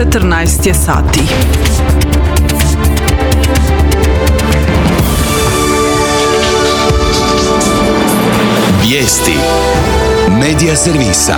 14 je sati. Vijesti Medija servisa.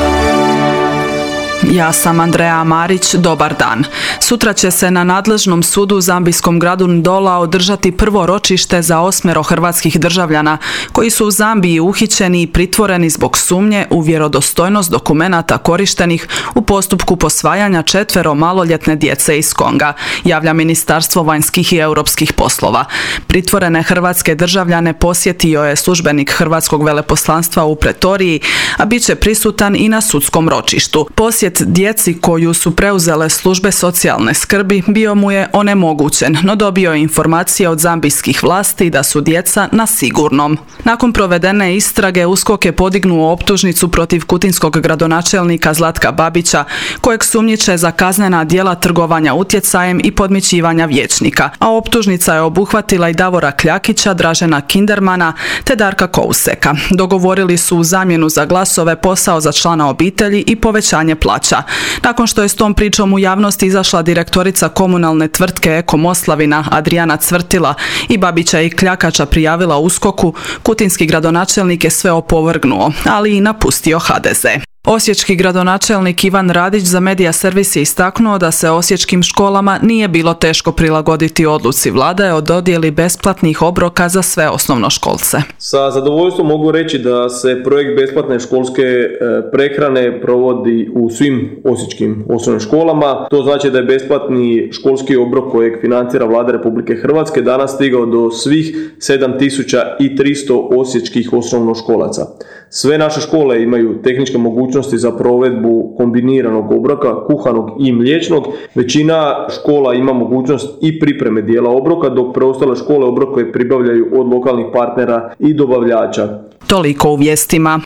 Ja sam Andreja Marić, dobar dan. Sutra će se na nadležnom sudu u zambijskom gradu Ndola održati prvo ročište za 8 hrvatskih državljana koji su u Zambiji uhićeni i pritvoreni zbog sumnje u vjerodostojnost dokumenata korištenih u postupku posvajanja 4 maloljetne djece iz Konga, javlja Ministarstvo vanjskih i europskih poslova. Pritvorene hrvatske državljane posjetio je službenik hrvatskog veleposlanstva u Pretoriji, a bit će prisutan i na sudskom ročištu. Posjet djeci koju su preuzele službe socijalne skrbi bio mu je onemogućen, no dobio je informacije od zambijskih vlasti da su djeca na sigurnom. Nakon provedene istrage, USKOK je podignuo optužnicu protiv kutinskog gradonačelnika Zlatka Babića, kojeg sumnjiče za kaznena djela trgovanja utjecajem i podmićivanja vijećnika, a optužnica je obuhvatila i Davora Kljakića, Dražena Kindermana te Darka Kouseka. Dogovorili su u zamjenu za glasove posao za člana obitelji i povećanje plaća. Nakon što je s tom pričom u javnosti izašla direktorica komunalne tvrtke Eko Moslavina Adriana Cvrtila i Babića i Kljakača prijavila USKOK-u, kutinski gradonačelnik je sve opovrgnuo, ali i napustio HDZ. Osječki gradonačelnik Ivan Radić za Medija servis je istaknuo da se osječkim školama nije bilo teško prilagoditi odluci vlade o dodjeli besplatnih obroka za sve osnovnoškolce. Sa zadovoljstvom mogu reći da se projekt besplatne školske prehrane provodi u svim osječkim osnovnim školama. To znači da je besplatni školski obrok kojeg financira Vlada Republike Hrvatske danas stigao do svih 7300 osječkih osnovnoškolaca. Sve naše škole imaju tehničke mogućnosti za provedbu kombiniranog obroka, kuhanog i mliječnog. Većina škola ima mogućnost i pripreme dijela obroka, dok preostale škole obroke pribavljaju od lokalnih partnera i dobavljača. Toliko u vijestima.